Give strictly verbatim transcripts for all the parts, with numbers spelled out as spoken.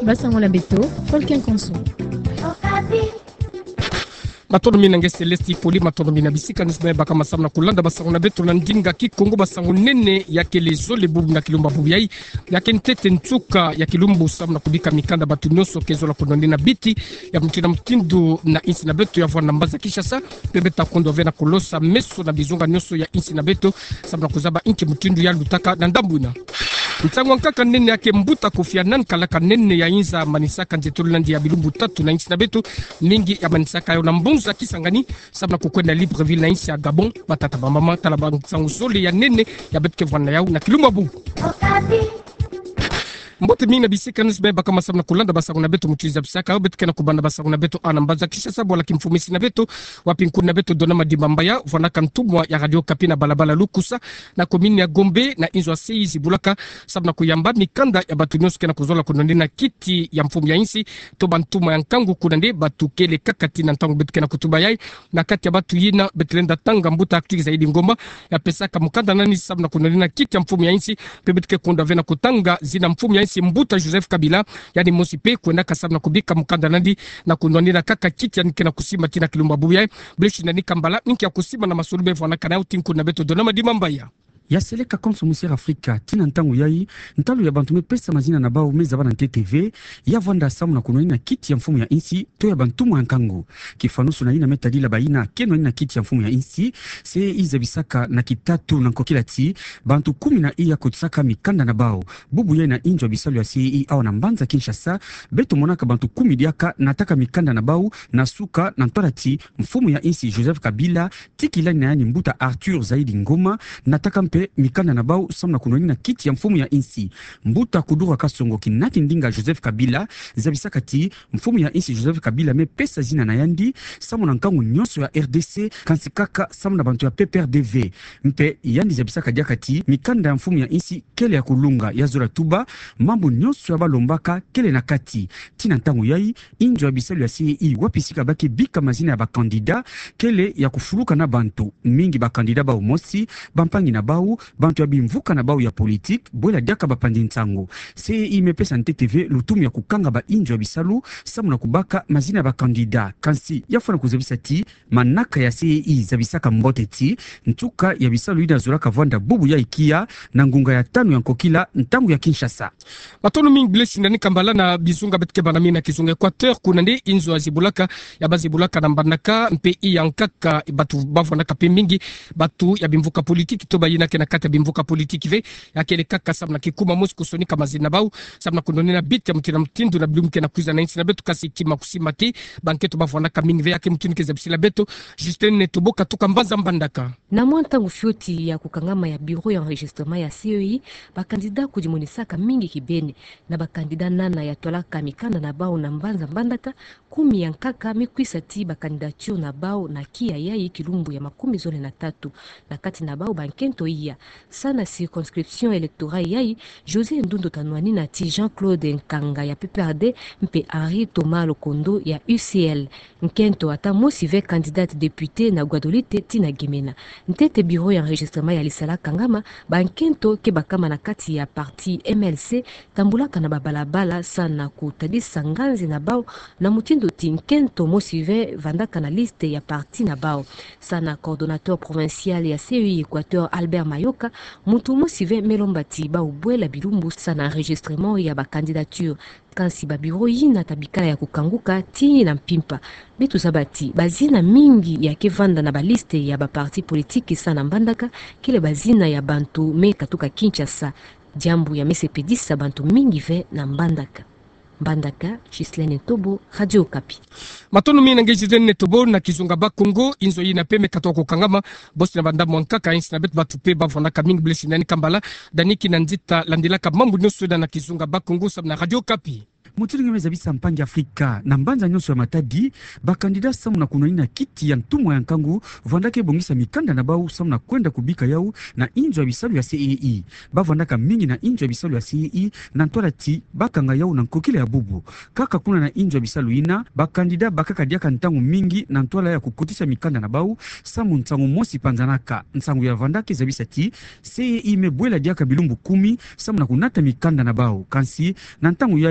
Basango la beto, Folken Konso. Matono mina nge Celesti Poli matono mina bisika nisme baka masamna kulanda basango na beto na ndinga ki Kongo basango nene ya kelezo le bubu na kilumba bubu yai ya kentete ntuka ya kilumbu samna kubika mikanda batu nyoso kezo la kononde na biti ya mtina mtindu na insi na beto ya vwana mbaza Kinshasa pebeta kondo vena kolosa meso na bizunga nyoso ya insi na beto samna kuzaba inki mtindu ya lutaka na ndambuna Mtango nkaka nene yake mbuta kufia nan kalaka nene ya inza manisaka njetulandi ya bilumbu tatu na insi na beto mingi ya manisaka yo na mbunza kisangani sabna kukwenda Libreville na insi ya Gabon batata bamama talaba nsangu sole ya nene ya betke vwana yao na kilumba bu Mbote mingi na bisika nisbe baka masabna kulanda basango na beto mtuiza bisaka betke na kubanda basango na beto anambaza Kinshasa bola kimfumisi na beto wapinkuni na beto dona madimambaya vwana kantumwa ya Radio Kapi na balabala lukusa na komini ya Gombe na inzo aseizi bulaka sabna kuyamba mikanda ya batu nyosuke na kuzola kunonde na kiti ya mfumu ya insi to bantuma ya nkangu kunande batu kele kakati na ntangu betke na kutuba yai na kati ya batu yina betlenda tanga mbuta aktiki zaidi ngomba ya pesaka mukanda nani sabna kunonde na kiti ya mfumu ya insi pebetke kunda vena kutanga zina mfumu ya insi Mbuta Joseph Kabila yani Mosipe kwenda kasabna kubika mukanda nandi na kunwani na kaka kiti ya nike na kusima tina kilumba buya bleshi na nikambala nike ya kusima na masulube vwana kanao tinku na beto dona madimambaya ya seleka konso musiera Afrika tina ntango yai ntalo ya bantu mepesa mazina na bao meza bana T T V ya vanda samu na kunoni na kiti ya mfumu ya insi to ya bantumu ya nkango kifanusu na ina metadila baina keno na kiti ya mfumu ya insi se iza bisaka na kitatu na nkokilati bantu kumi na iya kutsaka mikanda na bao bubu ya na injo bisalu ya C E I au na mbanza Kinshasa beto monaka bantu kumi diaka nataka mikanda na bao na suka na ntorati mfumu ya insi Joseph Kabila tikilani na yani mbuta Arthur Zaidi Ngoma nataka mpe mikanda na bao samna kunoni na kiti ya mfumu ya insi mbuta kudura kasongo kinati ndinga Joseph Kabila zabisakati mfumu ya insi Joseph Kabila me pesa zina na yandi samu na nkangu nyonso ya R D C kansikaka samu na bantu ya P P R D V mpe yandi zabisaka diakati mikanda ya mfumu ya insi kele ya kulunga ya zora tuba mambo nyonso ya balombaka kele na kati tina ntangu yai injo ya bisalu ya C E I wapisika baki bika mazina ya bakandida kele ya kufuluka na bantu mingi bakandida bao mosi bampangi na bao bantu ya bimvuka na bao ya politique bola diaka bapandi ntango C E I mepesa N T T V lutumu ya kukanga ba injo ya bisalu samu na kubaka mazina ya bakandida kansi yafana kuzabisa ti manaka ya C E I zabisaka mbote ti ntuka ya bisalu ina zoraka vanda bubu ya ikia na ngunga ya tanu ya nkokila ntangu ya Kinshasa Matono mingi bleshi ndani kambala na bizunga betke banami na kizunga Equateur kunande inzo azibulaka ya bazibulaka na mbanaka mpe iya nkaka batu bavonaka pe mingi batu ya bimvuka politique to bayina kena kata bimvuka politique ve ya kele kaka sabna kikuma mosiko sonika mazina bau sabna kunonena bit ya mtina mtindu na blumke na kuiza na insi na beto kasi kima kusimati banketo bavonaka mingi ve ya kemtuni kezabisila beto Justin Netoboka tuka mbanza mbandaka na mwantangu fioti ya kukangama ya bureau ya enregistrement ya C E I bakandida kujimonisaka mingi kibene na bakandida nana ya tolaka mikanda na bao na mbanza mbandaka kumi ya nkaka mikwisa ti bakandidatio na bao na kia yai kilumbu ya makumi zone na tatu na kati na bao bankento iya sana circonscription électorale yai José Ndundo Tanwani na ti Jean-Claude Nkanga ya P P R D mpe Henri Thomas Lokondo ya U C L nkento ata mosive candidate député na Guadolite tina Gemena ntete bureau ya enregistrement ya Lisala Kangama bankento ke bakama na kati ya parti M L C tambulaka na babalabala sana kutadisa nganzi na bao na mutindo tinkento mosive vandaka na liste ya parti na bao sana coordonnateur provincial ya C E I Équateur Albert Mayoka mutu mosive melombati ba ubwela bilumbu sana enregistrement ya ba candidature kansi ba bureau yina tabikala ya kukanguka ti na mpimpa bitu sabati bazina mingi ya kevanda na ba liste ya ba parti politique sana mbandaka kile bazina ya bantu me katuka Kinshasa jambu ya mesepedisa bantu mingi ve na mbandaka Mbandaka, Chislene Tobo, Radio Kapi. Matono mina nge Chislene Tobo na kizunga ba Kongo inzo yina peme katoko kangama bosi na banda mwankaka insi na bet batupe ba vonaka mingi bleshi nani kambala daniki na nzita landilaka mambu nyoso na kizunga ba Kongo sab na Radio Kapi. Mutiri ngeme zabisa mpangi Afrika na mbanza nyonso ya matadi bakandida samu na kunoni na kiti ya ntumwa ya nkangu vandake bongisa mikanda na bau samu na kwenda kubika yau na injo ya bisalu ya C E I bavandaka mingi na injo ya bisalu ya C E I na ntwala ti bakanga yau na nkokile ya bubu kaka kuna na injo ya bisalu ina bakandida bakaka diaka ntangu mingi na ntwala ya kukutisha mikanda na bau samu ntangu mosi panzanaka ntangu ya vandake zabisa ti C E I mebwela diaka bilumbu kumi samu na kunata mikanda na bau kansi na ntangu yai bimvuka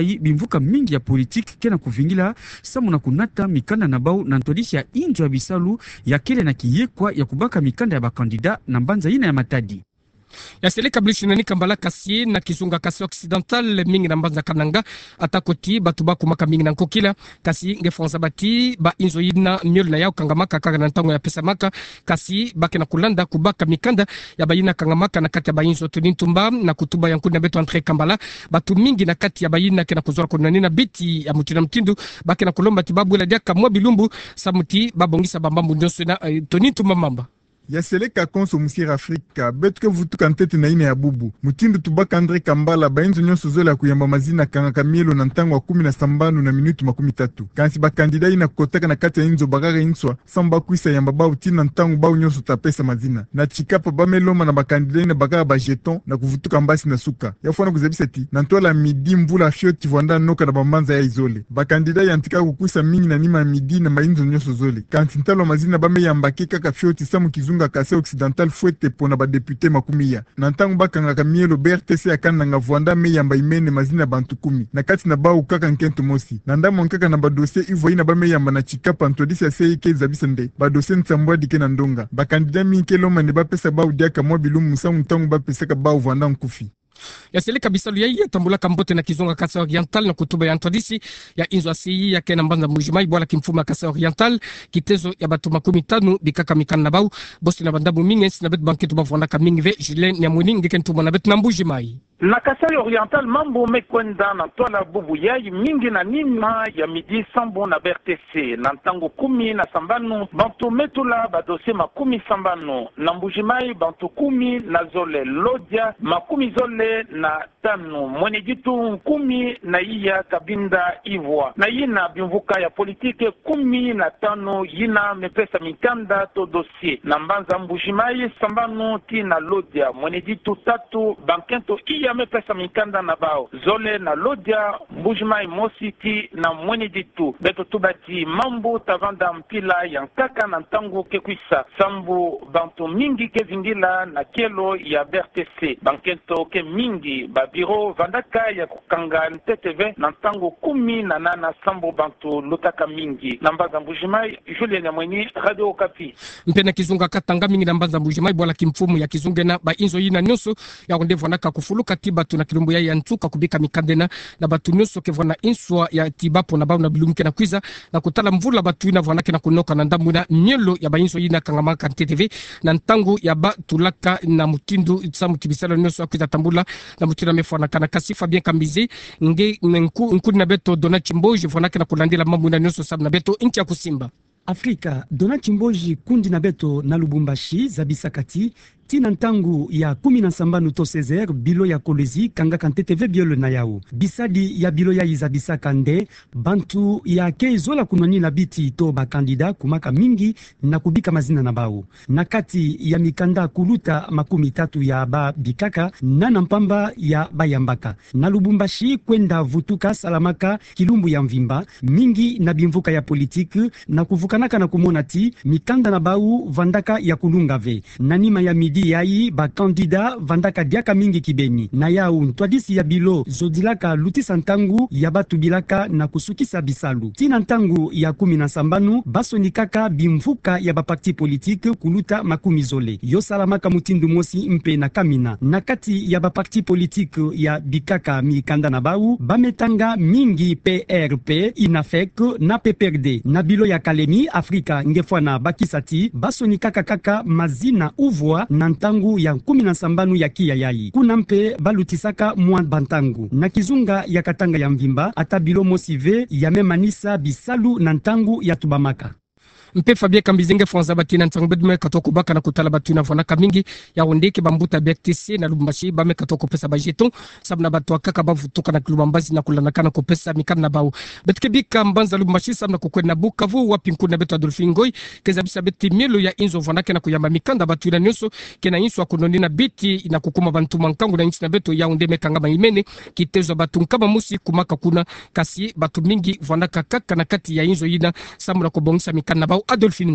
vutuka mingi ya politiki kena kuvingila samu na kunata mikanda na bao na ntodisi ya injo ya bisalu ya kele na kiyekwa ya kubaka mikanda ya bakandida na mbanza ina ya Matadi. Ya sele kablishi nani kambala kasi na kizunga kasi occidental mingi na mbanza kananga atakoti batuba kumaka mingi na nkokila kasi ngefonza bati ba inzo yina miolo na yao kangamaka kaka na ntango ya pesa maka kasi bake na kulanda kubaka mikanda ya bayina kangamaka na kati ya bayinzo tunintumba na kutuba ya nkuni na beto Andre Kambala batu mingi na kati ya bayina kena kuzora kunani na biti ya mutina mtindu bake na kulomba tibabu ila diaka mwa bilumbu samuti babongisa bambambu nyonso na uh, tunintumba mamba. Ya seleka konso musiera Afrika betuke vutuka ntete na ine ya bubu mutindu tubaka Andre Kambala bainzo nyonso zole ya kuyamba mazina kangaka mielo na ntango wa kumi na sambanu na minutu makumi tatu kansi bakandida ina kotaka na kati ya inzo bagara inswa samba kuisa yamba bao tina ntango bao nyonso tapesa mazina na chikapa bameloma na bakandida ina bagara ba jeton na kuvutuka mbasi na suka yafwana kuzebisa ti na ntola midi mvula fioti vwanda noka na bambanza ya izole bakandida ya ntika kukuisa mingi na nima midi na mainzo nyonso zole kansi ntalo mazina bame yambake kaka fioti samu kizunga kase occidental fouette pona ba député makumia na ntango bakangaka mielo B R T C akana nga vwanda me yamba imene mazina bantu kumi na kati na bao kaka nkento mosi na ndamo nkaka na ba dossier ivo ina ba me yamba na chikapa ntodisi ya C I K zabisende ba dossier nsambwa dike na ndonga ba kandida minke loma ne ba pesa bao diaka mwa bilumu musangu ntango ba pesa ka bao vwanda nkufi. Ya sele kabisa luya ya tambula kambote na kizunga kasa oriental na kutuba ya ntodisi ya inzo asiyi ya kena mbanza mbujimai bwala kimfuma kasa oriental kitezo ya batu makumi tanu bikaka mikana na bau bosi na bandabu mingi na bet banketu bavwanda kamingi ve Julien Nyamwini ngekentuma na bet na mbujimai. Na Kasai Oriental mambo mekwenda na tola bubu yai mingi na nima ya midi sambo na B R T C na ntango kumi na sambanu bantu metula badose makumi sambanu na mbujimai bantu kumi na zole lodia makumi zole na tanu mwenye jitu kumi na iya kabinda ivwa na yina bimvuka ya politike kumi na tano yina mepesa mikanda to dossier na mbanza mbujimai sambanu ti na lodia mwenye jitu tatu bankento iya mepesa mikanda na bao zole na lodia mbujimai mositi na mwenye jitu beto tubati mambo tavanda mpila ya nkaka na ntango kekwisa sambu bantu mingi ke vingila na kelo ya B R T C bankento ke mingi ba biro vandaka ya kukanga nteteve na ntango kumi na nana sambo bantu lutaka mingi na mbaza mbujimai Julien Nyamwini Radio Okapi mpena kizunga katanga mingi na mbaza mbujimai bwala kimfumu ya kizunge na ba inzo yina nyonso ya ondevo naka kufuluka tiba tuna kilumbu ya ya ntuka kubika mikandena na batu nyonso ke vwana inswa ya tibapo na bao na bilumke na kwiza na kutala mvula batu ina vwana ke na kunoka na ndamu na nyelo ya ba inzo yina kangamaka N T T V na ntango ya ba tulaka na mutindu samu tibisala nyonso akwiza tambula na mutina mefwana kana kasi Fabien Kambizi nge nku nku na beto Donat Mboji vwana ke na kulandila mambo na nyonso sabu na beto inchi ya kusimba Afrika. Donat Mboji kundi na beto na Lubumbashi zabisakati tina ntangu ya kumi na sambanu to Césaire bilo ya kolezi kanga kanteteve biolo na yao bisadi ya bilo ya izabisa kande bantu ya keizola kunani na biti to ba kandida kumaka mingi na kubika mazina na bao na kati ya mikanda kuluta makumi tatu ya ba bikaka na nampamba ya bayambaka na Lubumbashi kwenda vutuka salamaka kilumbu ya mvimba mingi na bimvuka ya politiki na kuvukanaka na kumonati mikanda na bao vandaka ya kulungave na nima ya midi yai ba kandida vandaka diaka mingi kibeni na yao ntwadisi ya bilo zodilaka lutisa ntangu ya batu bilaka na kusukisa bisalu tina ntangu ya kumi na sambanu basonikaka bimvuka ya baparti politike kuluta makumi zole yo salamaka mutindu mosi mpe na kamina na kati ya baparti politike ya bikaka mikanda na bau bametanga mingi P R P Inafek na P P R D na bilo ya Kalemi Afrika ngefwana bakisati basonikaka kaka mazina uvwa na ntangu ya kumi na sambanu ya kia yai kuna mpe balutisaka mwa bantangu na kizunga ya katanga ya mvimba atabilo mosive ya memanisa bisalu na ntangu ya tubamaka mpe Fabien Kambizinge Franza batina ntango bedme katoko baka na kutala batu na vona kamingi ya ondeke bambuta B R T C na Lubumbashi bame katoko pesa ba jeton sabna batu akaka bavutoka na Lubumbashi na kulana kana ko pesa mikana bao betke bika mbanza Lubumbashi sabna kukwena Bukavu wapi nkuna beto Adolphe Ngoy keza bisa beti mielo ya inzo vona kana kuyamba mikanda batu na nyuso kena inso akunoni na biti na kukuma bantu mankangu na inchi na beto ya onde mekanga maimene kitezo batu nkama musi kumaka kuna kasi batu mingi vona kaka na kati ya inzo yina sabna kubongisa mikana bao Adolphe Ngoy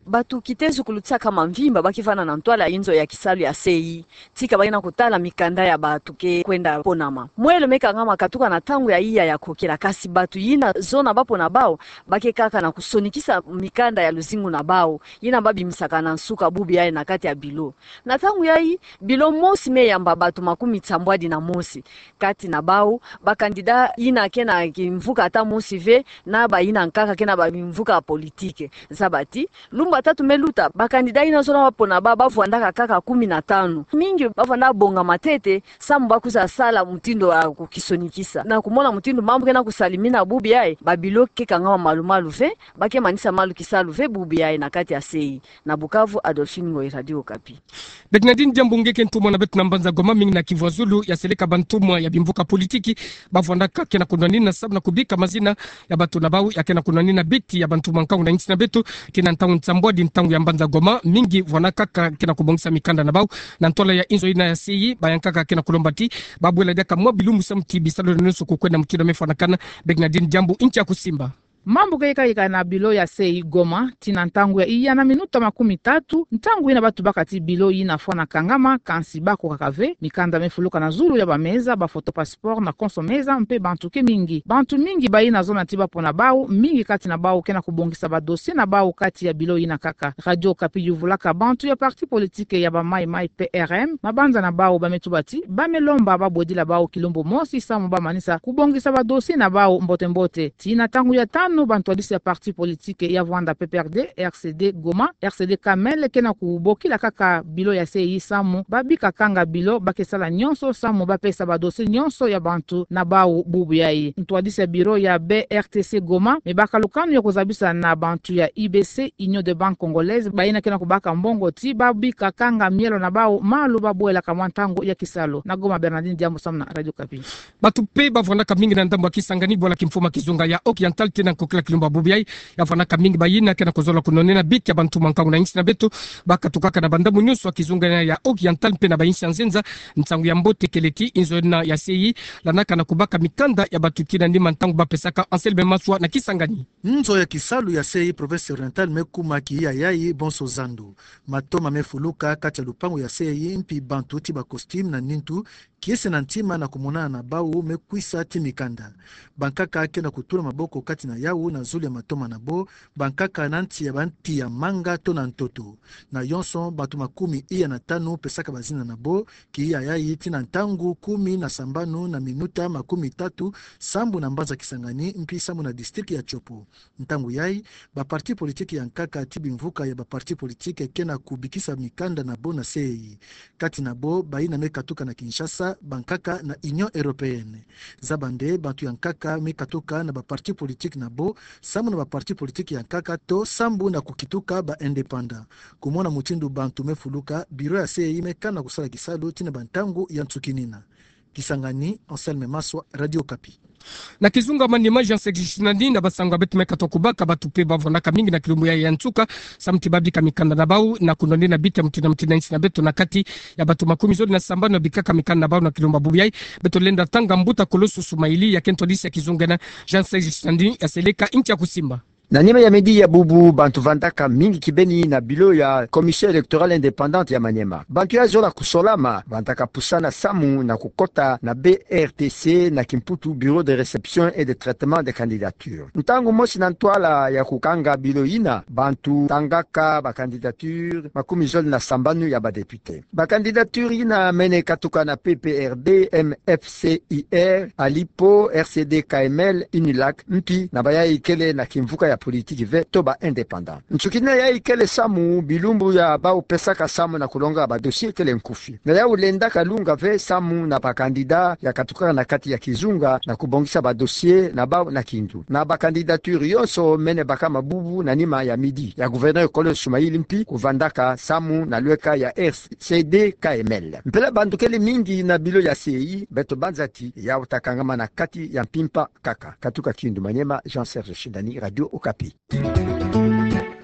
batu kitezu kulutsa kama mvimba bakivana na ntwala inzo ya kisalu ya sei tika baina kutala mikanda ya batu ke kwenda ponama mwelo meka ngama katuka na tangu ya iya ya kokela kasi batu yina zona bapo na bao bake kaka na kusonikisa mikanda ya luzingu na bao yina babi misaka na nsuka bubi ya na kati ya bilo na tangu ya hii bilo mosi me ya mbabatu makumi tambwadi na mosi kati na bao bakandida yina kena kimvuka ata mosi ve na ba yina nkaka kena ba mvuka politike zabati lumba tatu meluta bakandida ina zona wapo na baba vuandaka kaka kumi na tano mingi bavanda bonga matete samu bakuza sala mtindo wa kukisonikisa na kumona mtindo mambo kena kusalimina bubi yae babilo keka ngama malumalu ve bake manisa malu kisalu ve bubi yae na kati ya sei na Bukavu. Adolphine Ngoi, Radio Okapi. Begnadine Jambunge kentumwa na betu nambanza Goma mingi na Kivu Zulu ya seleka bantumwa ya bimvuka politiki bavondaka kena kunanini na sabu na kubika mazina ya batu na bau ya kena kunanini biti ya bantumwa nkangu na inchi na betu kena ntangu ntambwadi ntangu ya mbanza Goma mingi vonaka kena kubongisa mikanda na bau na ntola ya inzo ina ya siyi bayankaka kena kulombati babu ela deka mwa bilumu samti bisalo nenusu kukwenda mkido mefonakana. Begnadine Jambu inchi ya kusimba mambo kaika ika na bilo ya sei Goma tina ntangu ya iya na minuta makumi tatu ntangu ina batu bakati bilo ina fona kangama kansi bako kakave mikanda mefuluka na zulu ya bameza ba foto passport na konsomeza mpe bantu ke mingi bantu mingi ba ina zona tiba pona bao mingi kati na bao kena kubongisa ba dossier na bao kati ya bilo ina kaka. Radio Okapi yuvulaka bantu ya parti politike ya ba mai mai P R M mabanza na bao bametubati bamelomba babodila bao kilombo mosi samu ba manisa kubongisa ba dossier na bao mbote mbote tina tangu ya tano no bantwalisi ya parti politique ya Vanda P P R D, R C D Goma, R C D Kamel kena kuboki la kaka bilo ya C I samu babika kanga bilo bakesala nyonso samu bapesa ba dossier nyonso ya bantu na bao bubu yai. Ntwalisi ya biro ya B R T C Goma mebaka lukanu ya kuzabisa na bantu ya I B C Union de Banque Congolaise baina kena kubaka mbongo ti babika kanga mielo na bao malu babuela kamwantango ya kisalo. Na Goma, Bernardine Diambo samna Radio Okapi. Batu pe bavonaka mingi na ndambo kisangani bola kimfuma kizunga ya Oriental tena kokela kilomba bubiai ya vanaka mingi bayina kena kozola kunonena biti ya bantu mankangu na inchi na betu baka tukaka na bandamu nyusu wa kizunga ya Oriental pe na bayinsi anzenza ntangu ya mbote keleti inzo na ya C I lanaka na kubaka mikanda ya batu kina ndima ntangu bapesaka Anselme Maswa na Kisangani. Nzo ya kisalu ya C I Province Oriental mekuma kia yai bonso zandu matoma mefuluka kati ya lupango ya C I mpi bantu tiba costume na nintu kiese na ntima na kumonana na bao mekwisa timikanda bankaka ake na kutula maboko kati na yau na zuli ya matoma na bo bankaka nanti ya banti ya manga to na ntoto na yonson batu makumi iya na tano pesaka bazina na bo ki ya yai tina ntangu kumi na sambanu na minuta makumi tatu sambu na mbanza Kisangani mpi sambu na distriki ya Chopo ntangu yai ba parti politiki ya nkaka tibi mvuka ya ba parti politiki kena kubikisa mikanda na bo na sei kati na bo baina mekatuka na Kinshasa bankaka na Union Européenne zabande bantu ya nkaka mekatuka na ba parti politique na bo samu na ba parti politique ya nkaka to sambu na kukituka ba indépendant kumona mutindu bantu mefuluka biro ya C I mekana kusala kisalo tina bantangu ya Nsukinina. Kisangani, Anselme Maswa, Radio Okapi. Na kizunga manima Jean Sextinandi na basanga betu mekato kubaka batupe bavonaka mingi na kilumbu ya yantuka samti babika mikanda na bau na kunonde na bita mtina mtina insi na betu na kati ya batu makumi zodi na sambano bikaka mikanda na bau na kilumba bubiyai betu lenda tanga mbuta kolosu sumaili ya kento disi ya kizunga na Jean Sextinandi ya seleka inchi ya kusimba. Na nima ya medi ya bubu bantu vandaka mingi kibeni na bilo ya Commission électorale indépendante ya Maniema. Bantu ya zola kusolama vandaka pusana samu na kukota na B R T C na Kimputu bureau de réception et de traitement des candidatures. Ntangu mosi na ntwala ya kukanga bilo ina bantu tangaka ba candidature makumi zoli na sambanu ya ba député. Ba candidature ina mene katuka na P P R D, M F C I R, Alipo, R C D K M L, Unilac, mpi na baya ikele na kimvuka ya politique ve toba indépendant. Nsukina ya ikele samu bilumbu ya bao pesaka samu na kulonga ba dossier kele nkufi. Na ya ulenda kalunga ve samu na ba kandida ya katuka na kati ya kizunga na kubongisa ba dossier na bao na kindu. Na ba candidature yonso mene baka mabubu na nima ya midi ya gouverneur Kolo Sumaili mpi kuvandaka samu na lweka ya R C D K M L. Mpela bandu kele mingi na bilo ya C I beto banzati ya utakangama na kati ya mpimpa kaka. Katuka kindu Maniema, Jean Serge Shindani, Radio Okapi.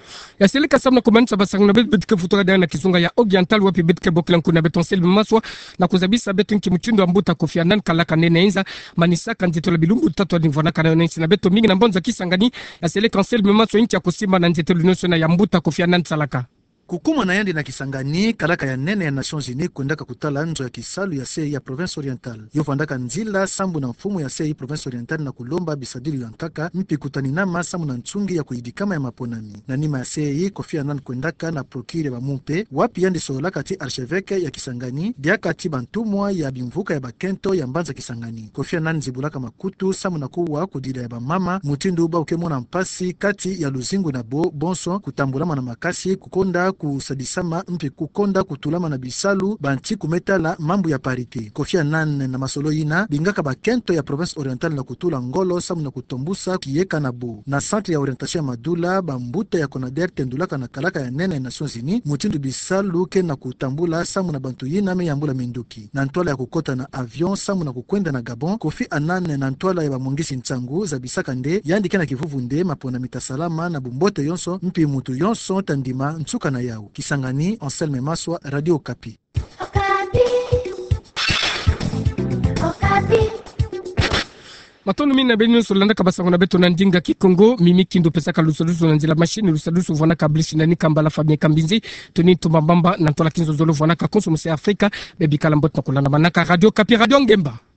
ya seleka samna kumanisa basang na bet betke futura dana kizunga ya oriental wapi betke boklan kuna betonsel maswa na kuzabisa betu kimutindo ambuta Kofi Annan kalaka nene inza manisa kanzito la bilumbu tatu adivona kana nene na betu mingi na mbonza kisangani ya seleka sel maswa inchi ya kusima na nzito lunosyo na ya mbuta Kofi Annan salaka kukuma na yandi na Kisangani kalaka ya nene ya Nations Unies kwendaka kutala nzo ya kisalu ya C I ya province oriental yovandaka nzila sambu na mfumu ya C I province oriental na kulomba bisadili ya nkaka mpi kutaninama sambu na nchungi ya kuidikama ya maponami na nima ya C I Kofi Annan kwendaka na prokire ba mumpe wapi yandi solaka ti archevêque ya Kisangani diaka ti bantumwa ya bimvuka ya bakento ya mbanza Kisangani. Kofi Annan zibulaka makutu sambu na kuwa kudida ya bamama mutindu ba ukemona mpasi kati ya luzingu na bo bonso kutambulama na makasi kukonda kusadisama mpi kukonda kutulama na bisalu banti kumetala mambu ya parite. Kofi Annan na masolo ina bingaka bakento ya province oriental na kutula ngolo samu na kutombusa kiyeka na bo na centre ya orientation ya Madula bambuta ya Conader tendulaka na kalaka ya nene ya Nations Unies mutindu bisalu ke na kutambula samu na bantu yina me yambula minduki na ntwala ya kukota na avion samu na kukwenda na Gabon. Kofi Annan na ntwala ya bamongisi ntsangu za bisaka nde yandike na kivuvunde mapona mitasalama na bumbote yonso mpi mutu yonso tandima ntsuka na yao. Kisangani, Anselme Maswa, Radio Okapi. Okapi. Okapi. Matono mina beni solanda kabasa ngona beto na ndinga kikongo mimi kindo pesa kalusulusu na nzila machine lusulusu vona kablishi na nikambala Fabien Kambinzi toni tumambamba na tola kinzo zolo vona ka konso mse Afrika bebi kalambot na kulana manaka Radio Okapi Radio Ngemba.